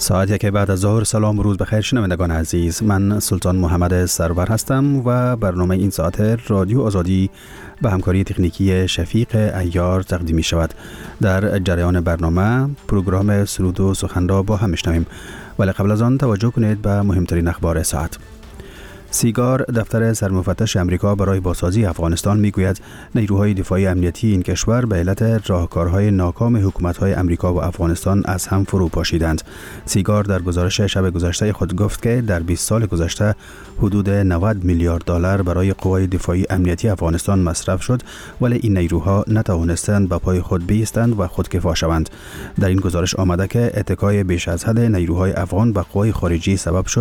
ساعت 1 بعد از ظهر. سلام و روز بخیر شنوندگان عزیز، من سلطان محمد سرور هستم و برنامه این ساعت رادیو آزادی به همکاری تکنیکی شفیق عیار تقدیم می شود. در جریان برنامه پروگرام سرود و سخن را با هم میشنویم، ولی قبل از آن توجه کنید به مهمترین اخبار ساعت. سیگار، دفتر سرمفتش امریکا برای بازسازی افغانستان میگوید نیروهای دفاعی امنیتی این کشور به علت راهکارهای ناکام حکومت‌های امریکا و افغانستان از هم فرو پاشیدند. سیگار در گزارش شب گذشته خود گفت که در 20 سال گذشته حدود 90 میلیارد دلار برای قوای دفاعی امنیتی افغانستان مصرف شد، ولی این نیروها نتوانستند به پای خود بایستند و خودکفا شوند. در این گزارش آمده که اتکای بیش از حد نیروهای افغان به قوای خارجی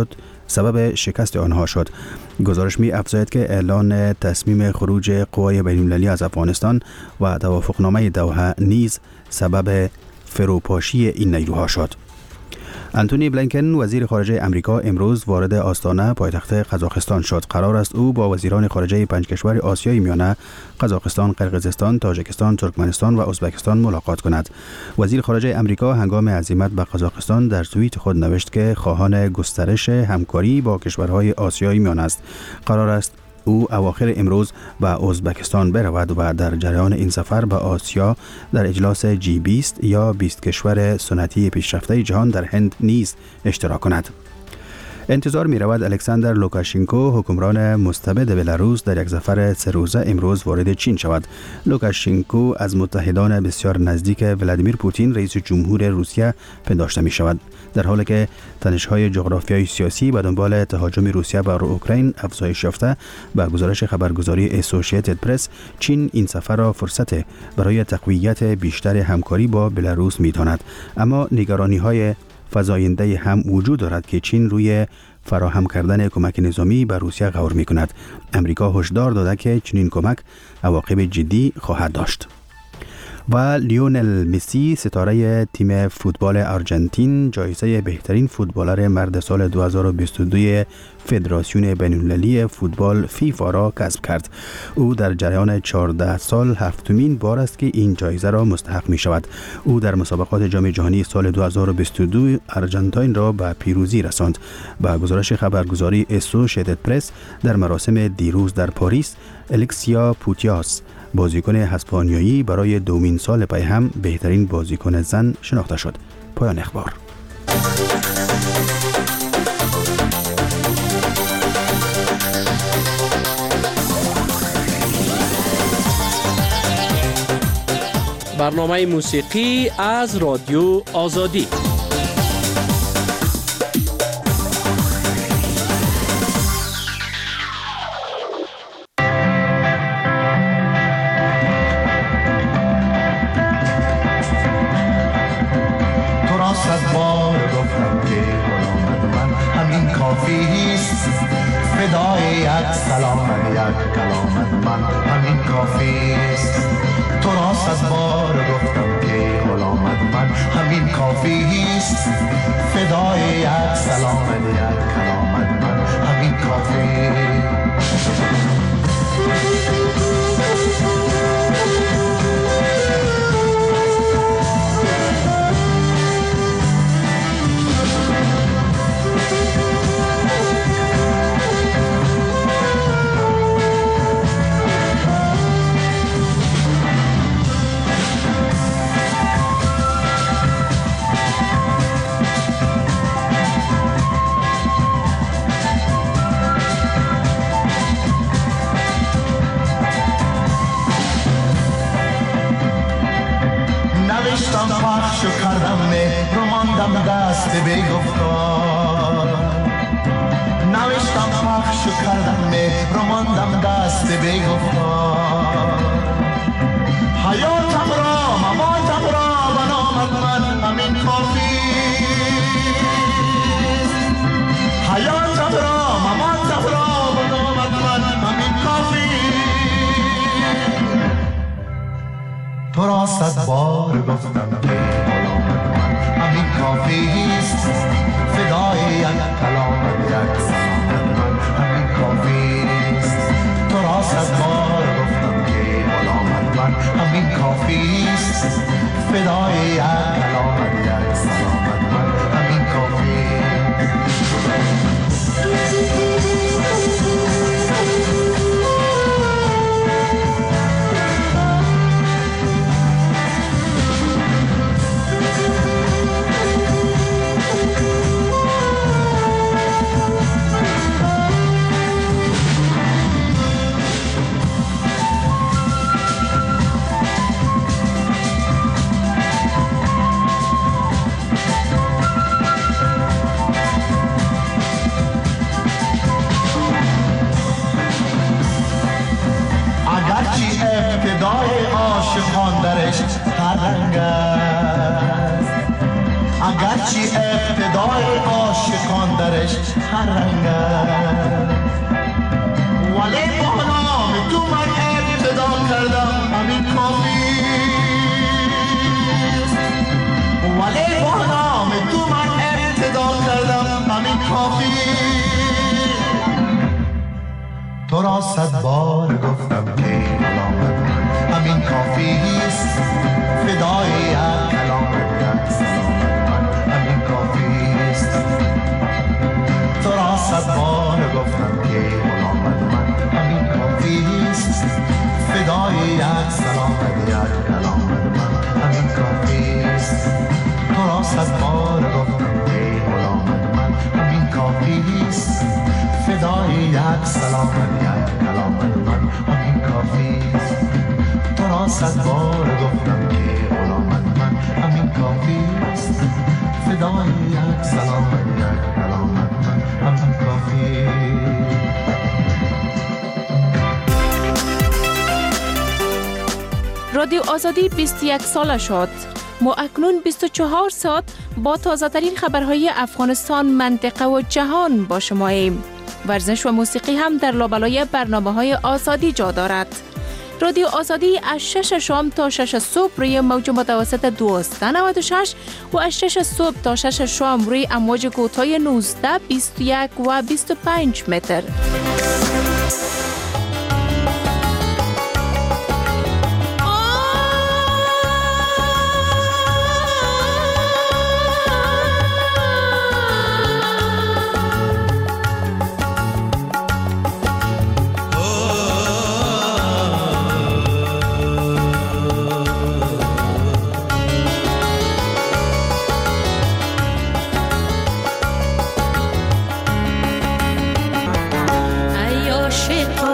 سبب شکست آنها شد. گزارش می افزاید که اعلان تصمیم خروج قوای بین‌المللی از افغانستان و توافقنامه دوحه نیز سبب فروپاشی این نیروها شد. انتونی بلینکن وزیر خارجه امریکا امروز وارد آستانه پایتخت قزاقستان شد. قرار است او با وزیران خارجه 5 کشور آسیای میانه قزاقستان، قرقیزستان، تاجیکستان، ترکمنستان و ازبکستان ملاقات کند. وزیر خارجه امریکا هنگام عزیمت به قزاقستان در توییت خود نوشت که خواهان گسترش همکاری با کشورهای آسیای میانه است. قرار است او اواخر امروز به ازبکستان برود و در جریان این سفر به آسیا در اجلاس G20 یا 20 کشور سنتی پیشرفته جهان در هند نیز اشتراک کند. انتظار می رود الکساندر لوکاشنکو، حکمران مستبد بلاروس، در یک سفر 3 روزه امروز وارد چین شود. لوکاشنکو از متحدان بسیار نزدیک ولادیمیر پوتین رئیس جمهور روسیه پنداشته می شود، در حالی که تنش‌های جغرافیایی سیاسی به دنبال تهاجم روسیه بر اوکراین افزایش یافته. به گزارش خبرگزاری اسوسییتد پرس، چین این سفر را فرصت برای تقویت بیشتر همکاری با بلاروس می داند، اما نگرانی‌های فزاینده هم وجود دارد که چین روی فراهم کردن کمک نظامی به روسیه غور می کند. امریکا هشدار داده که چنین کمک عواقب جدی خواهد داشت. و لیونل مسی، ستاره تیم فوتبال آرژانتین، جایزه بهترین فوتبالر مرد سال 2022 فدراسیون بین‌المللی فوتبال فیفا را کسب کرد. او در جریان 14 سال هفتمین بار است که این جایزه را مستحق می شود. او در مسابقات جام جهانی سال 2022 آرژانتین را به پیروزی رساند. با گزارش خبرگزاری اسوسییتد پرس، در مراسم دیروز در پاریس، الکسیا پوتیاس، بازیکن اسپانیایی، برای دومین سال پی هم بهترین بازیکن زن شناخته شد. پایان اخبار. برنامه موسیقی از رادیو آزادی. تو را 100 بار گفتم که غلامت من همین کافیست، فدای یک کلامت یک سلامت من همین کافیست. تو را 100 بار گفتم که غلامت من همین کافیست، فدای یک کلامت یک سلامت من همین کافیست. دریای عاشقان درش هر رنگ است، ولی با نام تو من ابتدا کردم همین کافی است، ولی با نام تو من ابتدا کردم همین کافی. تو را 100 بار گفتم که غلامت من همین کافی است، فدای یک کلامت یک سلامت من همین کافی است. تو را 100 بار گفتم که غلامت من همین کافی است، فدای یک سلامت یک کلامت من همین کافی است. تو را 100 بار گفتم که غلامت من همین کافی است، فدای یک سلامت یک کلامت من همین کافی است. تو را 100 بار گفتم که غلامت من همین کافی است، فدای یک سلامت یک کلامت من همین کافی است. رادیو آزادی 21 ساله شد. ما اکنون 24 ساعت با تازه ترین خبرهای افغانستان، منطقه و جهان با شماییم. ورزش و موسیقی هم در لابلای برنامه‌های آزادی جا دارد. رادیو آزادی از 6 شام تا 6 صبح روی موج متوسط 1296 و از 6 صبح تا 6 شام روی امواج کوتاه 19، 21 و 25 متر. عاشقان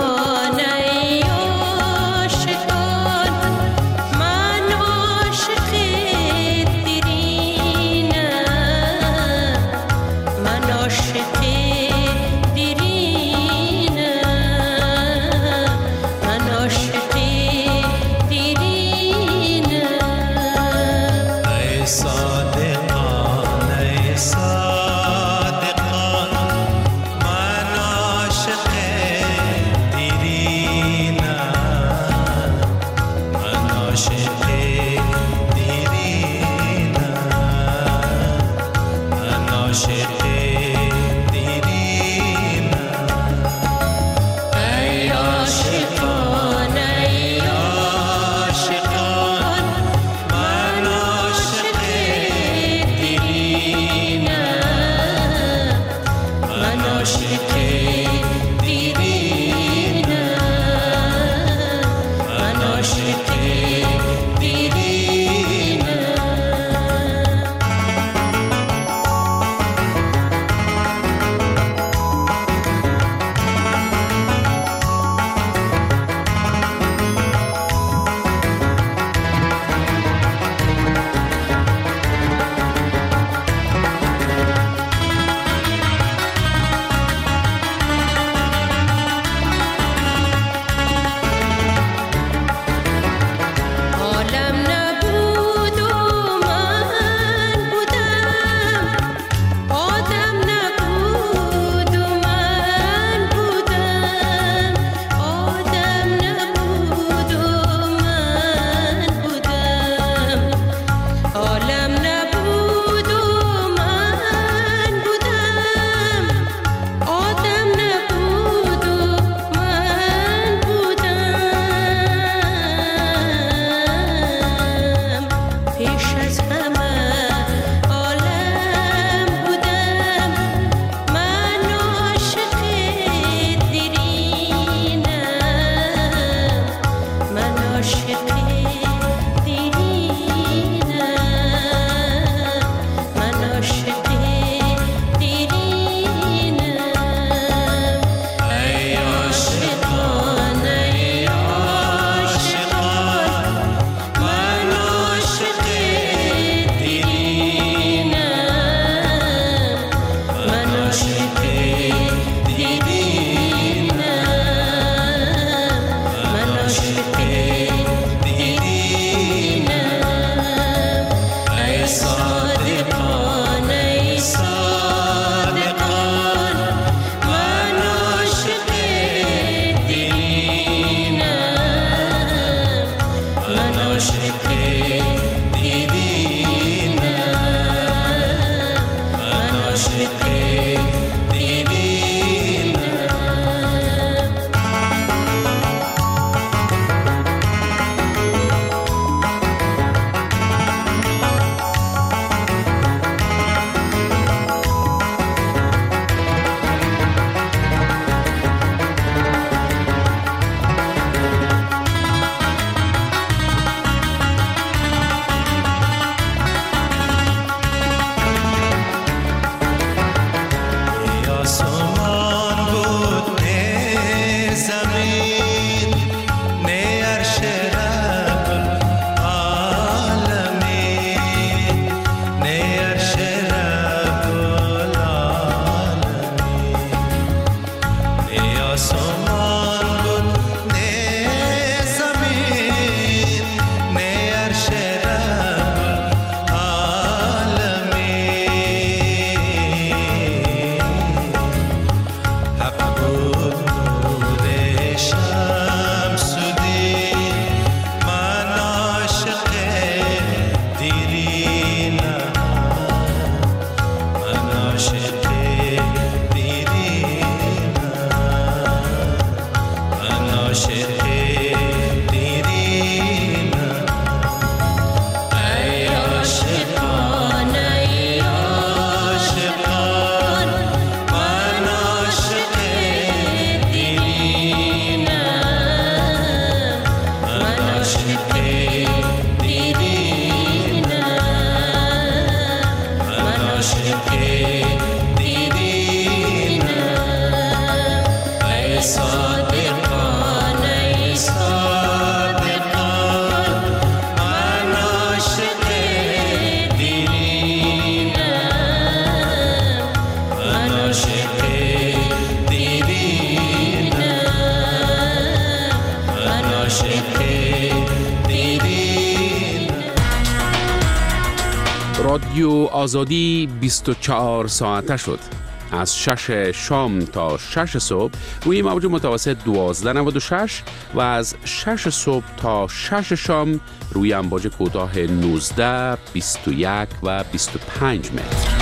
رادیو آزادی 24 ساعته شد. از 6 شام تا 6 صبح روی موج متوسط 1296 و از 6 صبح تا 6 شام روی امواج کوتاه 19، 21 و 25 متر.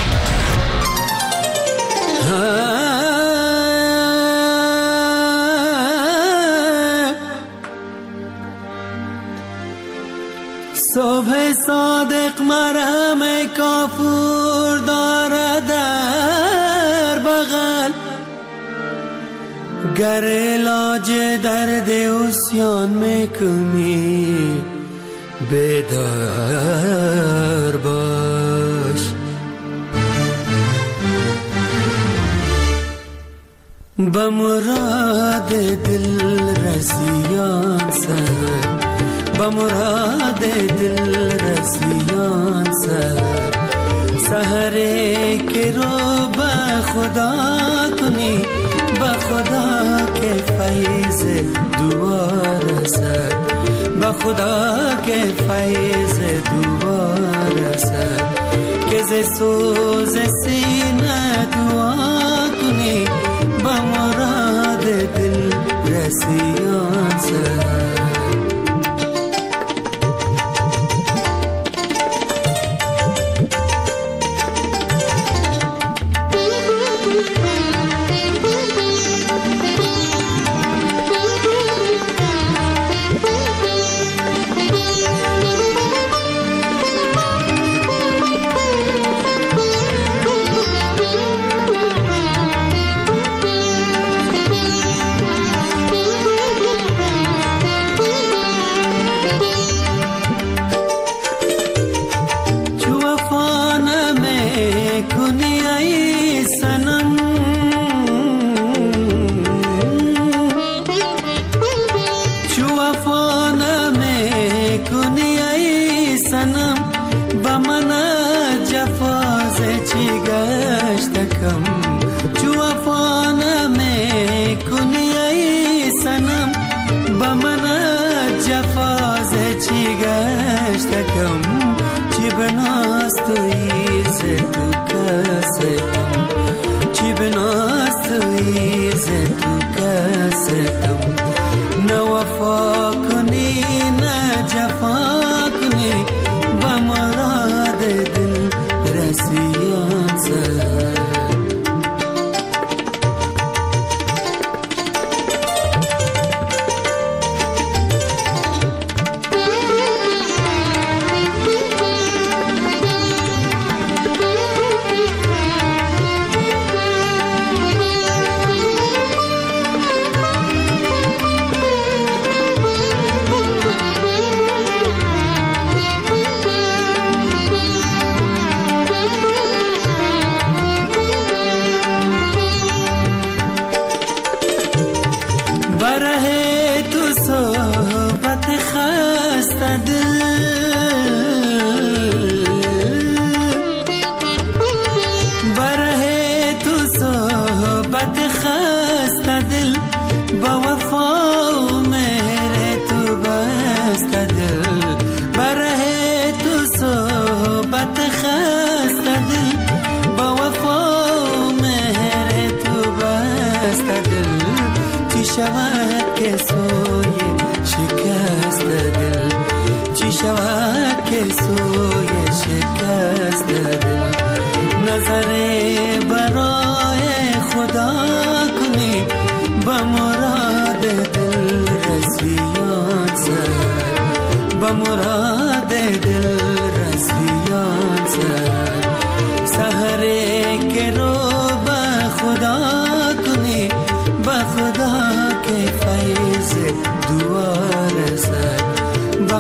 صبح صادق مرهم کافور دارد در بغل، گر علاج درد عصیان میکنی بیدار باش. به مراد دل رسیان سر، به مراد دل رسیان سر، سحری که رو به خدا کنی، به خدا که فیض دعا رسد، به خدا که فیض دعا رسد، که ز سوز سینه دعا کنی، به مراد دل رسیان سر.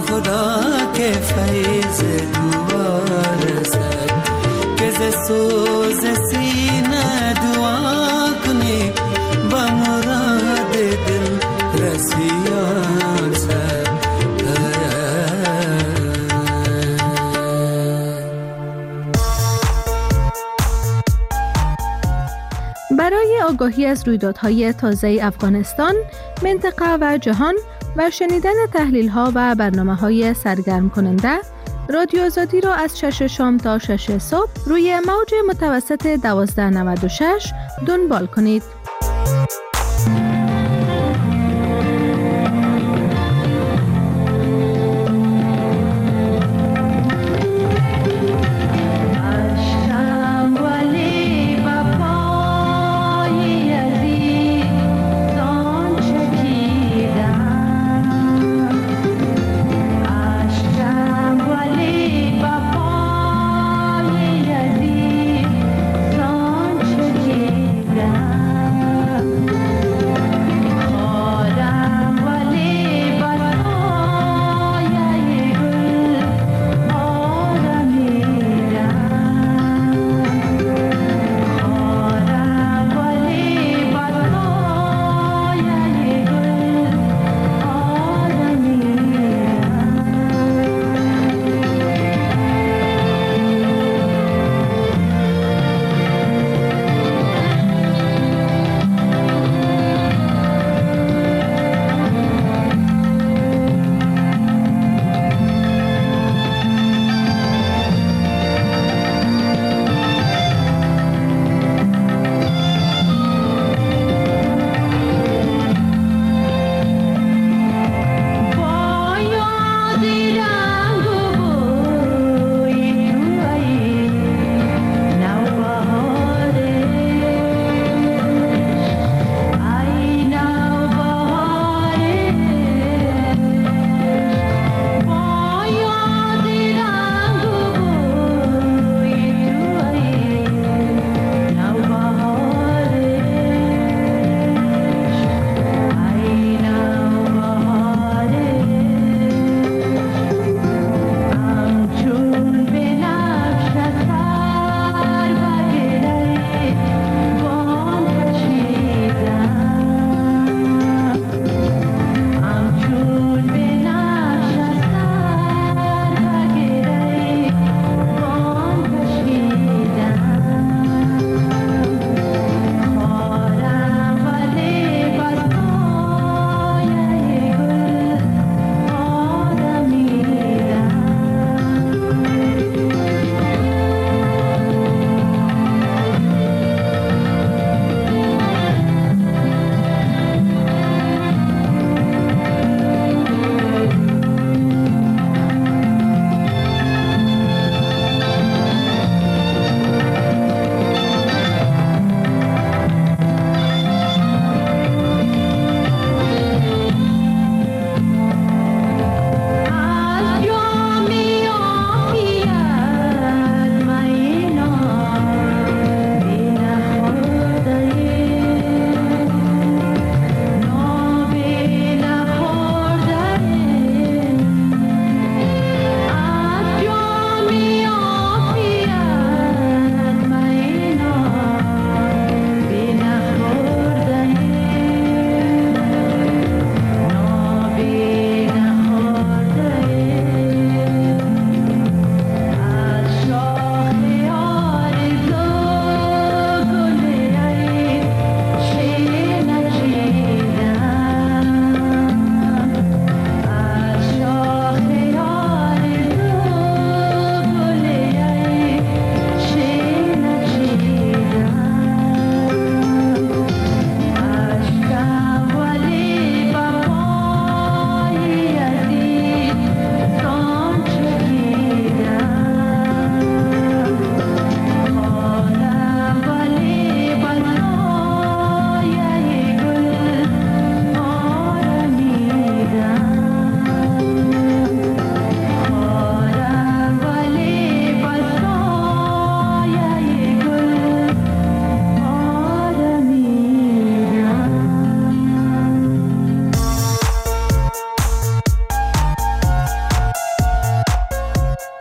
خدا که فیض دعا رسد که ز سوز سینه دعا کنی با مراد دل رسیان سد. برای آگاهی از رویدادهای تازه افغانستان، منطقه و جهان و شنیدن تحلیل‌ها و برنامه‌های سرگرم کننده، رادیو آزادی را از 6 شام تا 6 صبح روی موج متوسط 1296 دنبال کنید. down.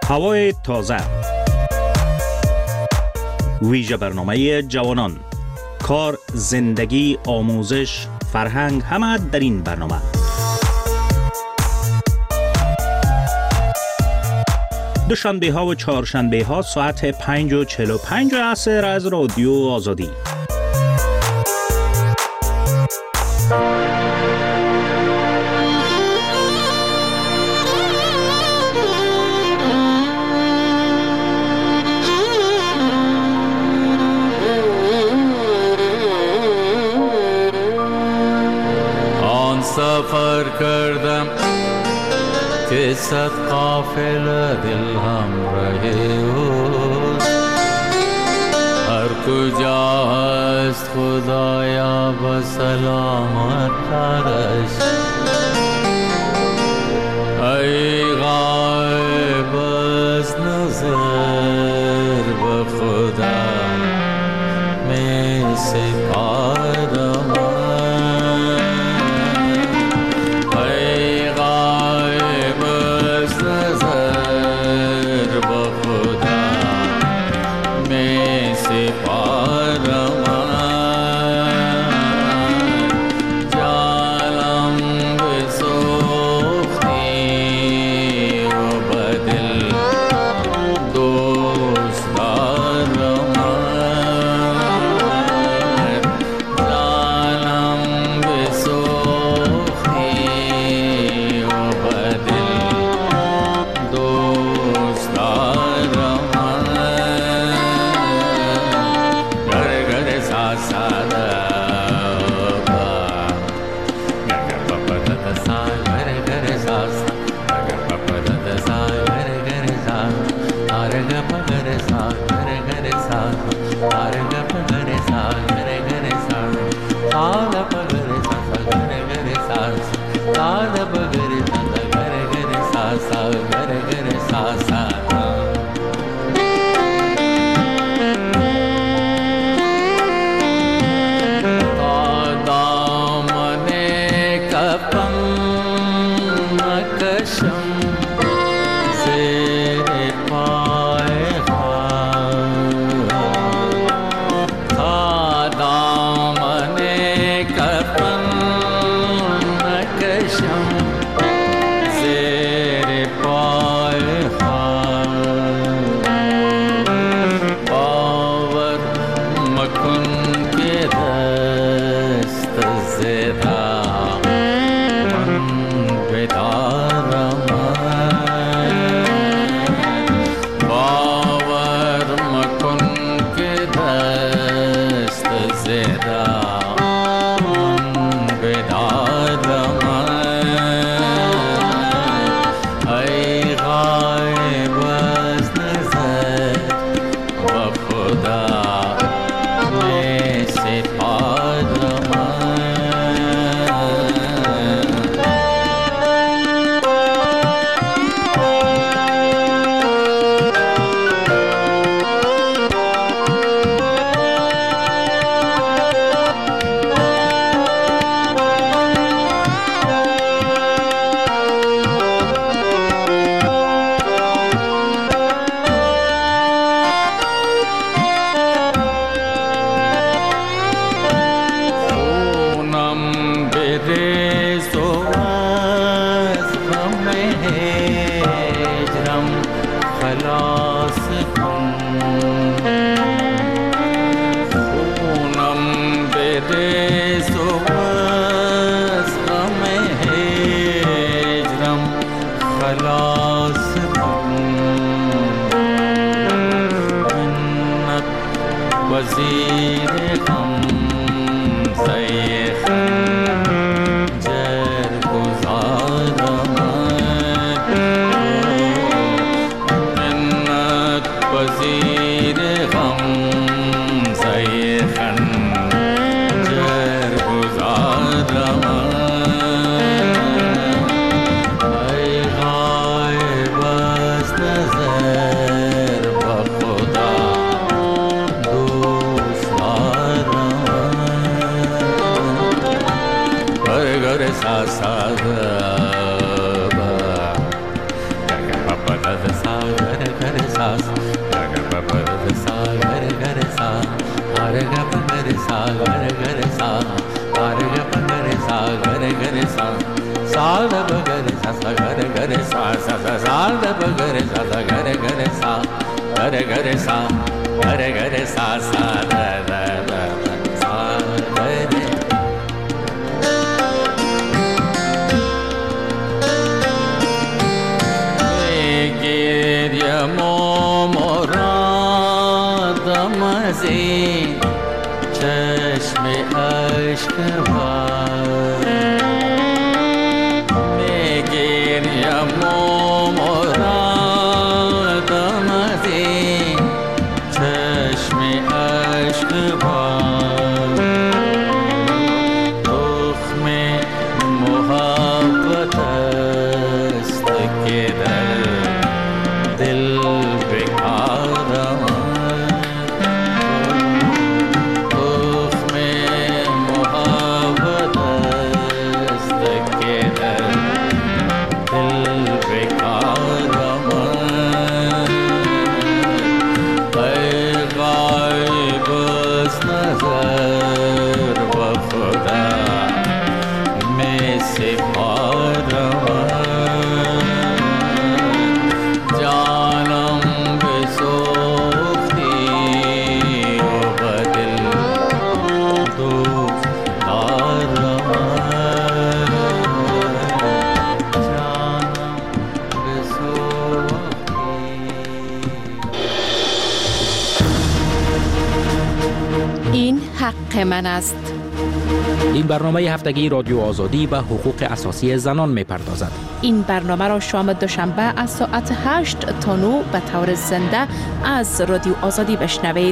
هوای تازه، ویژه برنامه جوانان، کار، زندگی، آموزش، فرهنگ، همه در این برنامه. دوشنبه ها و چهارشنبه ها ساعت 5:45 عصر از رادیو آزادی. سفر کردم که صد قافله دل همراه اوست، هر کجا هست خدایا به سلامت ترش. ای غایب از نظر به خدا می سپارم، gare sa da gare gare sa gare gare sa gare gare sa sa da da da sa gare geriya moradam ze chashme ashk var me geriya moradam ze chashme ashk var tukhme mohabbat ast ke dil bekar این حق من است. این برنامه هفتگی رادیو آزادی به حقوق اساسی زنان می‌پردازد. این برنامه را شام دوشنبه از ساعت 8 تا 9 به طور زنده از رادیو آزادی بشنوید.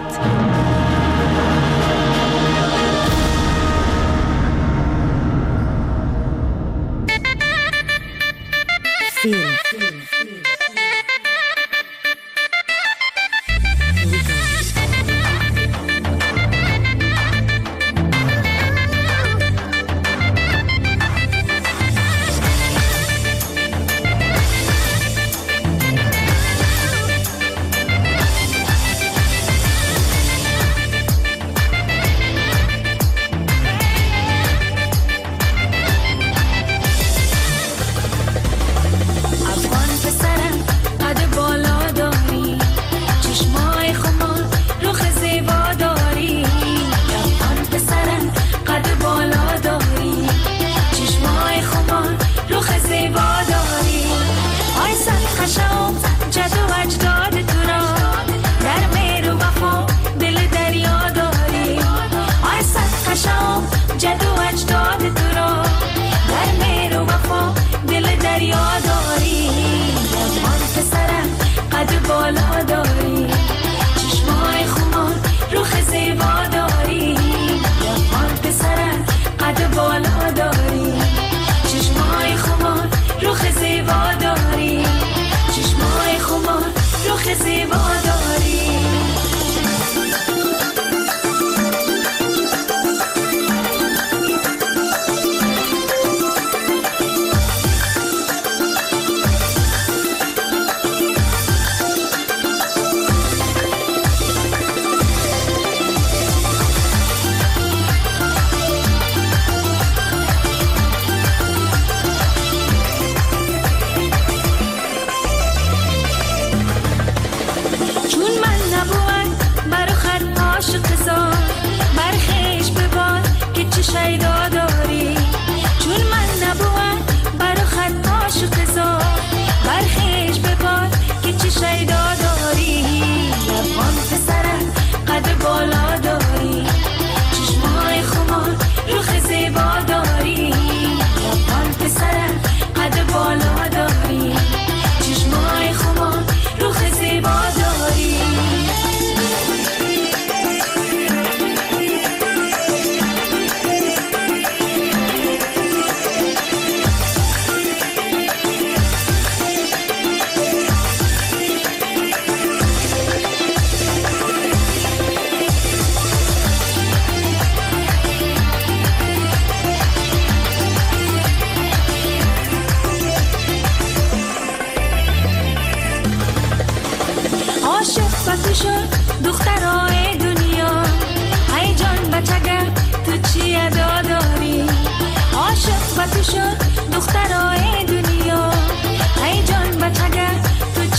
تو شد دخترای دنیا ای جان بچگه تو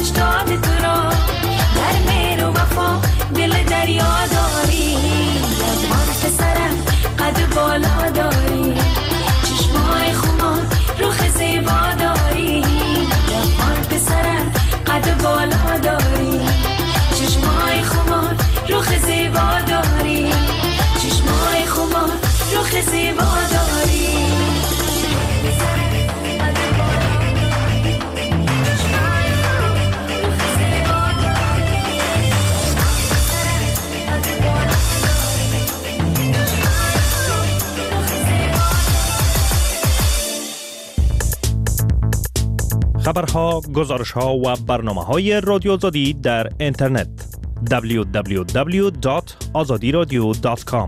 اجداد تو را در مهر و وفا دل دریا داری. جوان پسرم قد بالا داری، چشمای خمار رخ زیبا داری. جوان پسرم قد بالا داری، چشمای خمار رخ زیبا داری. چشمای خمار رخ زیبا داری. خبرها، گزارش‌ها و برنامه‌های رادیو آزادی در اینترنت www.azadiradio.com.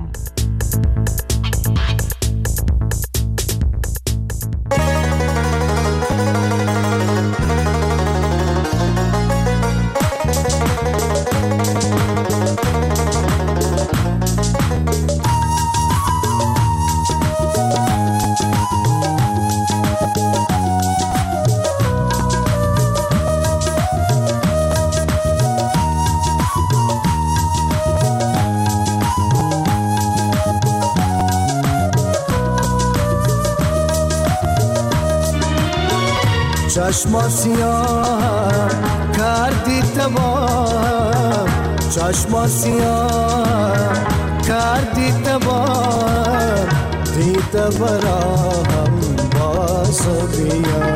چشم سیاه کردی تمام، چشم سیاه کردی تمام. دیده براهم باز بیا،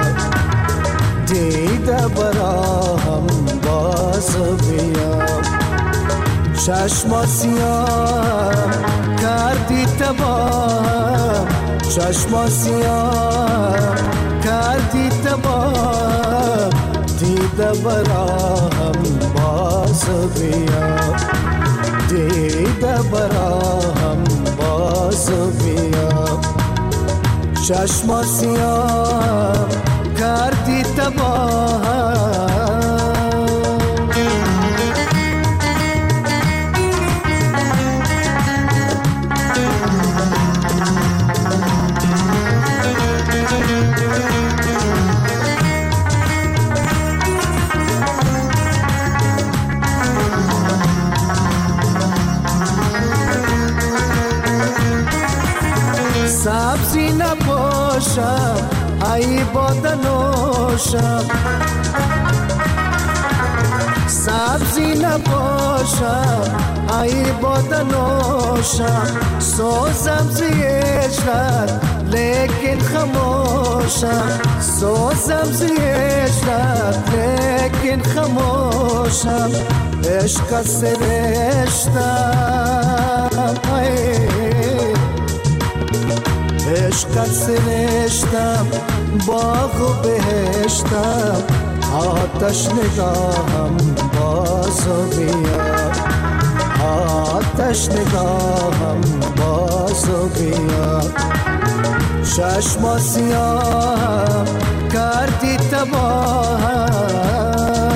دیده براهم باز بیا. چشم سیاه کردی تمام، چشم سیاه کردی تمام. دیده براهم باز بیا، دیده براهم باز بیا. چشم سیاه کردی تمام. سبزی نباشم ای باده نوشم، سبزی نباشم ای باده نوشم. سوزم زیشت لیکن خموشم، سوزم زیشت لیکن خموشم. عشق سرشتم عشق سرشتم، باغ و بهشتم. آتش نگاهم باز بیا، آتش نگاهم باز بیا. چشم سیاه کردی تمام.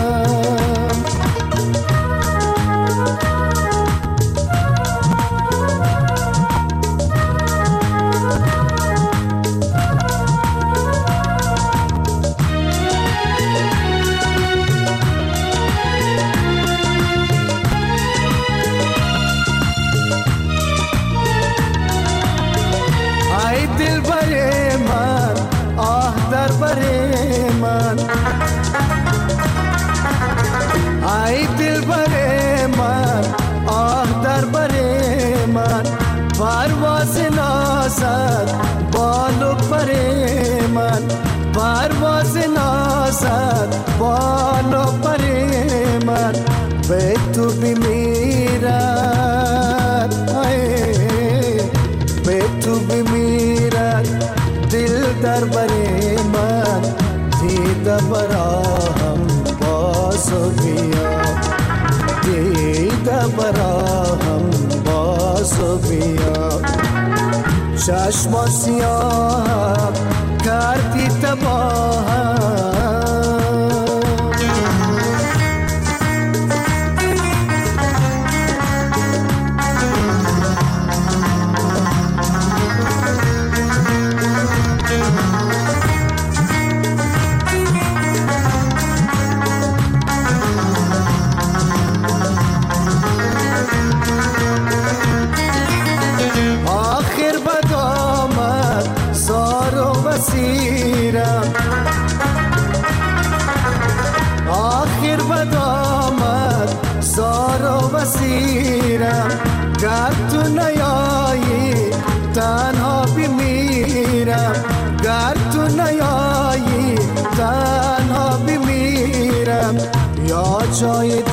ای دل بر من آه در بر من. پرواز نازد بال و پر من، پرواز نازد بال و پر من. به تو بمیرد به تو بمیرد دل در بر من. دیده براهم باز بیا، دیده براهم باز بیا. چشم سیاه کردی تباهم. زار و وسیرم گر تو نیایی تنها بمیرم گر تو نیایی تنها بمیرم یا جای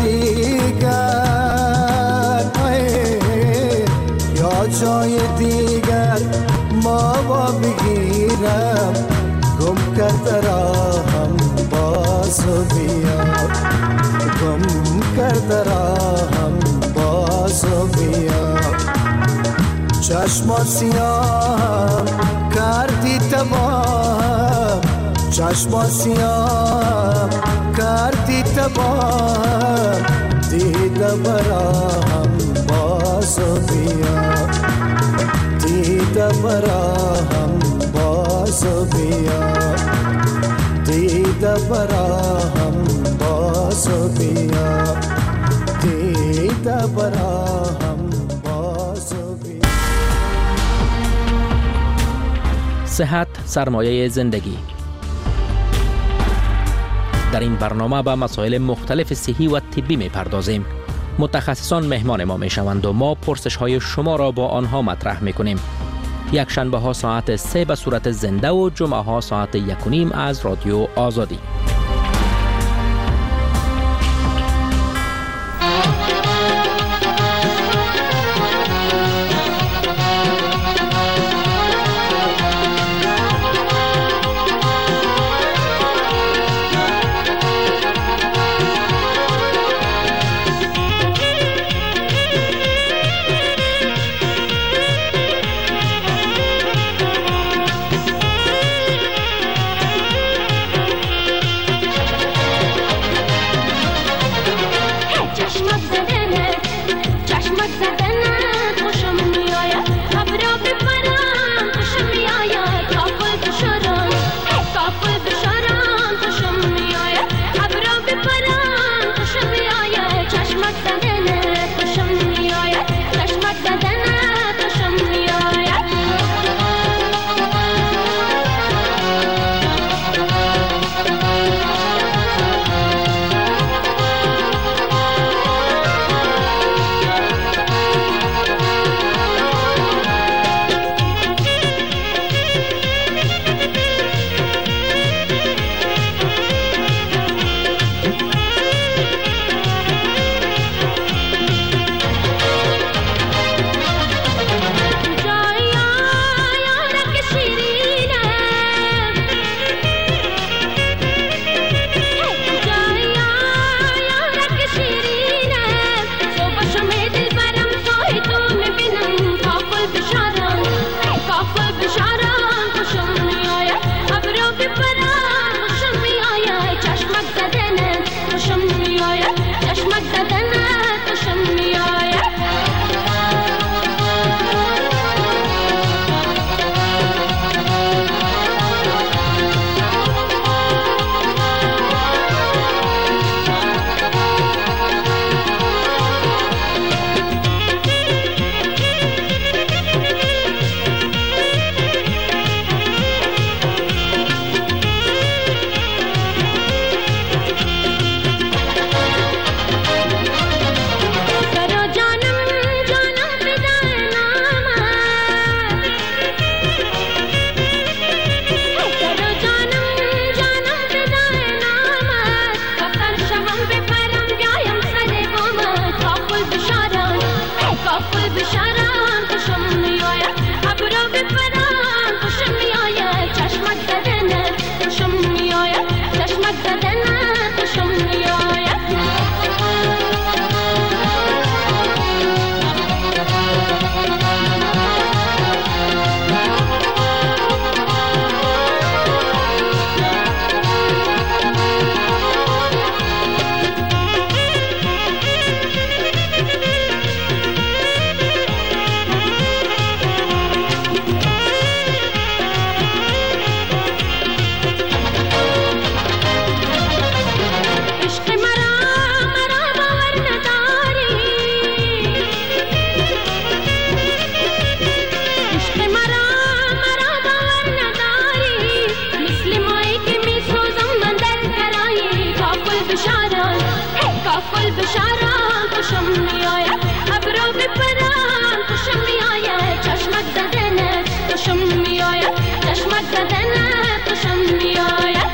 دیگر یا جای دیگر ما با بگیرم گم کرده راهم بازو بیا گم کرده راهم بازو بیا چشم سیاه کردی تباه چشم سیاه کردی تباه دیده براهم بازو بیا دیده براهم بازو بیا دیده براهم بازو بیا دیده براهم بازو بیا. صحت سرمایه زندگی. در این برنامه به مسائل مختلف صحی و طبی می‌پردازیم. متخصصان مهمان ما میشوند و ما پرسش های شما را با آنها مطرح میکنیم. یک شنبه ها ساعت 3 به صورت زنده و جمعه ها ساعت 1:30 از رادیو آزادی. خوشم میآید ابرو بپرم خوشم میآید چشمک زدنت خوشم میآید چشمک زدنت خوشم میآید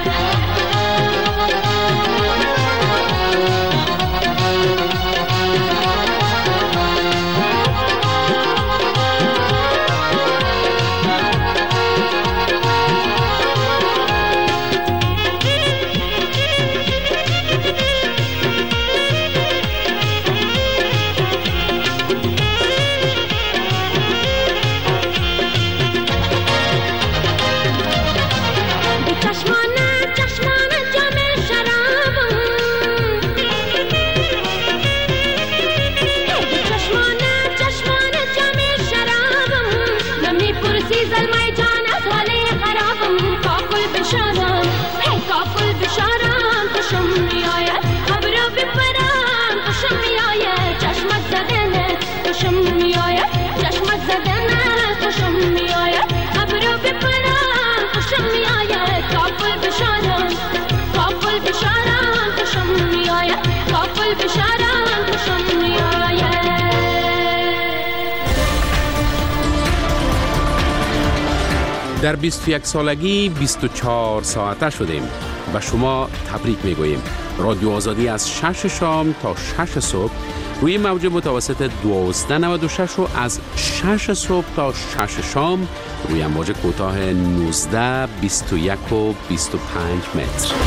در 21 سالگی 24 ساعته شدیم. به شما تبریک میگوییم. رادیو آزادی از 6 شام تا 6 صبح روی موج متوسط 1296 و از 6 صبح تا 6 شام روی امواج کوتاه 19 21 و 25 متر.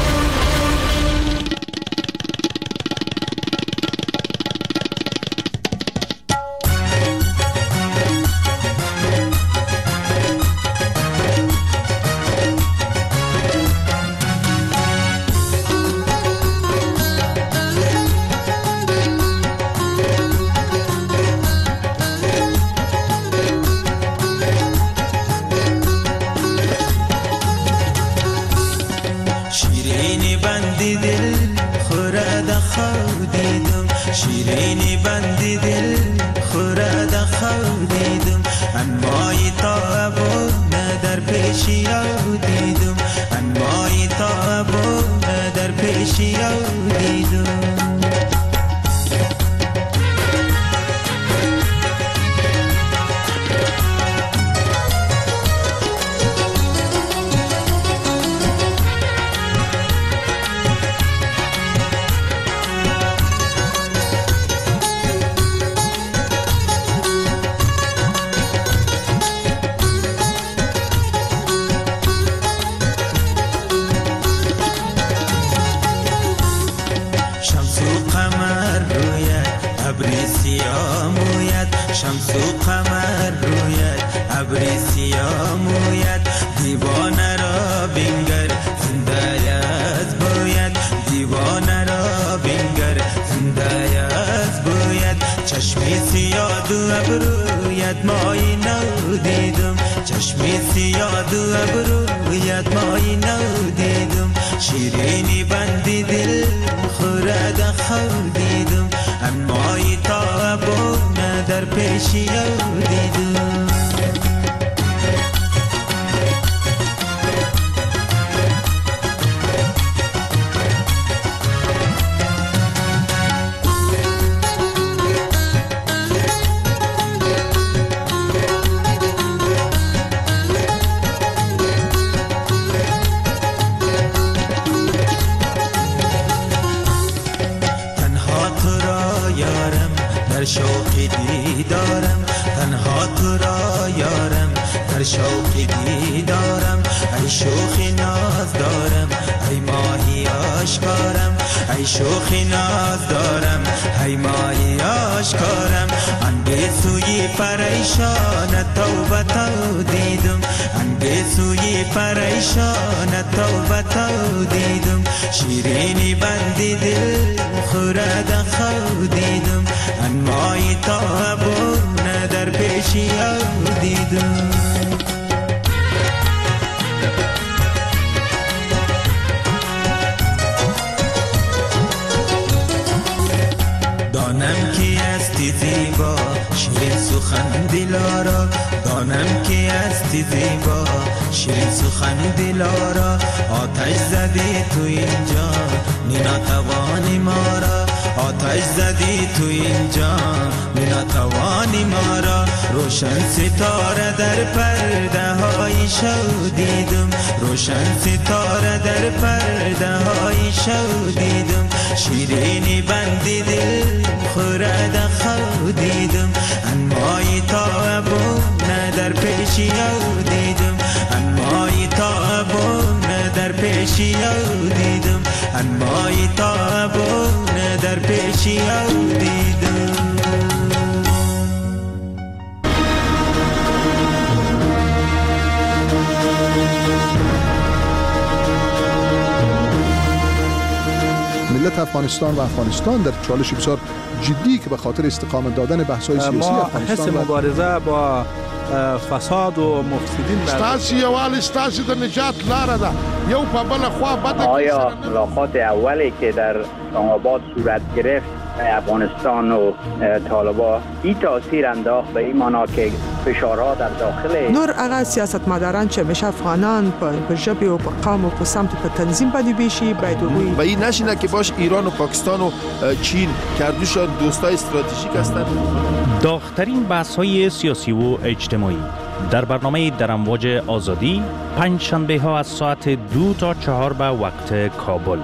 شمس و قمر رویت ابری سیاه مویت دیوانه را بینگر زنده از باید دیوانه را بینگر زنده از باید چشمی سیاه و ابرویت مایی نو دیدم چشمی سیاه و ابرویت مایی نو دیدم شیرینی بندی دل خورد خو دیدم انمایی تا بونه در پیشی دیدم شوقی دیدارم تنها تو را یارم در شوقی دیدارم ای شوخی ناز دارم ای ماهی آشکارم ای شوخی ناز دارم ای ماهی آشکارم انده سوی پریشان توبه تو دیدم انده سوی پریشان توبه تو دیدم شیرینی بندی دل خورد خو دیدم انمایی تا بونه در پیشی او دیدم دانم کی استی زیبا شیرین سخن دلارا دانم کی استی زیبا شیرین سخن دلارا آتش زدی تو اینجا نیناتوانی ما را آتش زدی تو اینجا ناتوانی ما را روشن ستاره در پرده های شو دیدم روشن ستاره در پرده های شو دیدم شیرینی بندی دل خورد خو دیدم انمای تابونه در پیشی او دیدم انمای تابونه در پیشی او دیدم انمای تابونه در پیشی او دیدم ملت افغانستان و افغانستان در چالش بسیار جدی که به خاطر استقامت دادن بحث‌های سیاسی افغانستان حس مبارزه با فساد و مفسدین ستاسو یوال ستاسو د نجات لاره ده یو په بل خوا بده. آیا ملاقات اولی که در اسلام آباد صورت گرفت افغانستان و طالبان این تاثیر انداخت به این معنا که فشارها در داخل نور هغه سیاستمداران چې همیشه افغانان په ژبې او په قوم او په سمت په تنظیم باندې بیشي باید وګوري و این نشینه که باش ایران و پاکستان و چین کردوشان دوستای استراتژیک هستند. داغ‌ترین بحث‌های سیاسی و اجتماعی در برنامه در امواج آزادی پنج شنبه ها از ساعت 2 تا 4 به وقت کابل.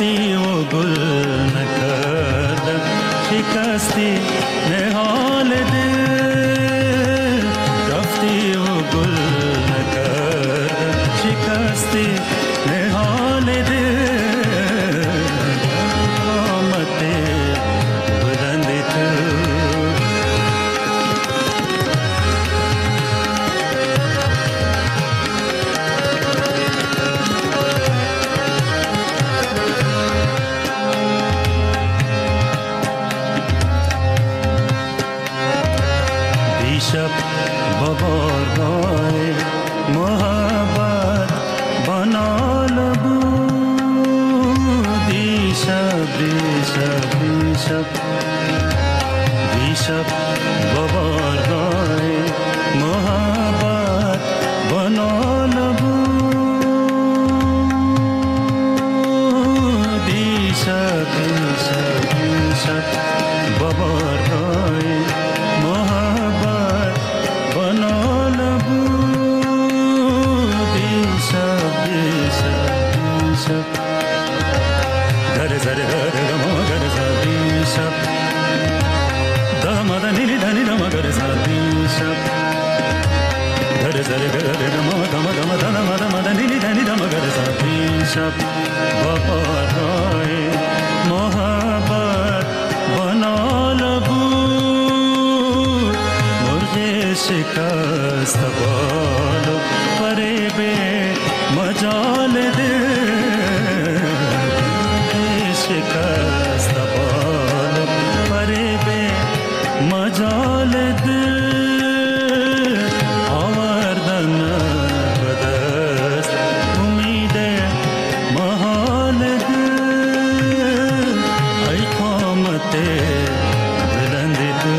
رفتی و گل نکردم شکستی نهال دل رفتی و گل نکردم شکستی نهال دل آمد بلند تو شب ببارگاه محبت بنال بود دیشب ببارگاه محبت بنال بود دیشب ببارگاه محبت بنال بودی شب گر زره ما گر زدی شب داماد نیلی دانی دام گر زدی شب گر زره ما داماد نیلی دانی دام گر زدی شب بابای محبت بنال بود شکست بالو پره به مجال ده شکست بالو پره به مجال ده آوردن بدست امید محال ده ای قامت بلند تو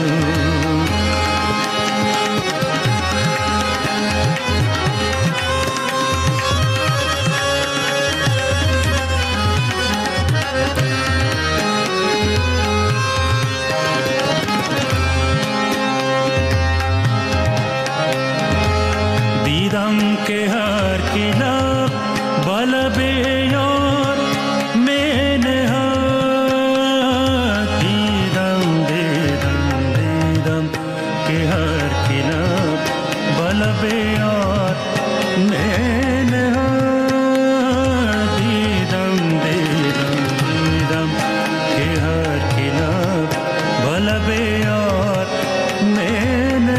के हर किला बल बेयार मैंने दीदम के हर किला बल बेयार मैंने दीदम के हर किला बल बेयार मैंने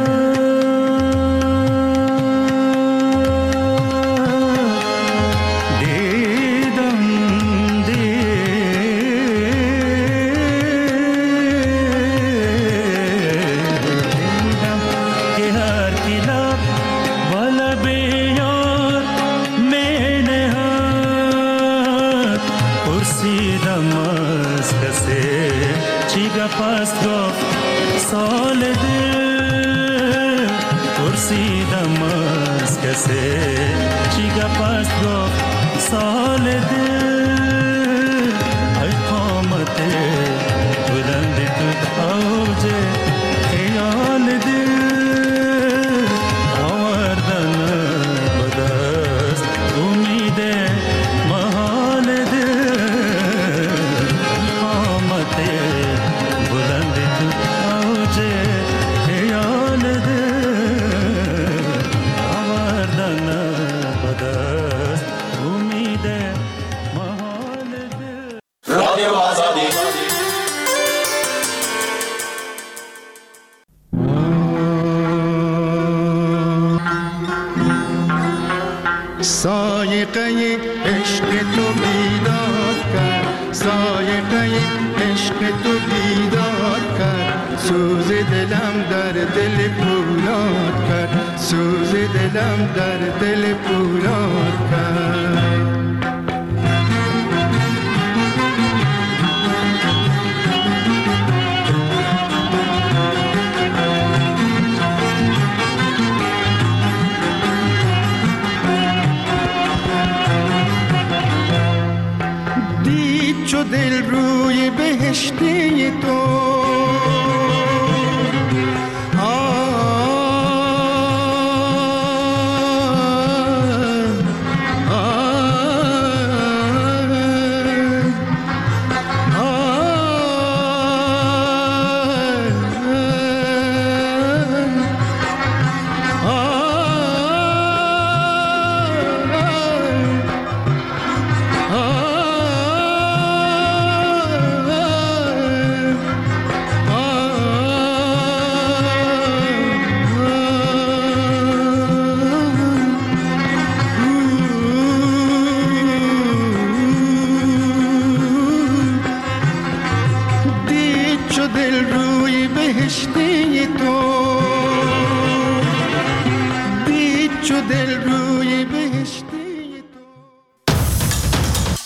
چیگا پس گفت سال دل ای قامت بلند تو اوج خیال دل آوردن بدست امید محال دل قامت بلند تو اوج خیال دل رادیو آزادی سایقه عشق تو بیدار کرد سایقه عشق تو بیدار کرد سوز دلم در دل پولاد کرد سوز دلم در دل پولاد کرد چو دل روی بهشتی تو دل روی بهشت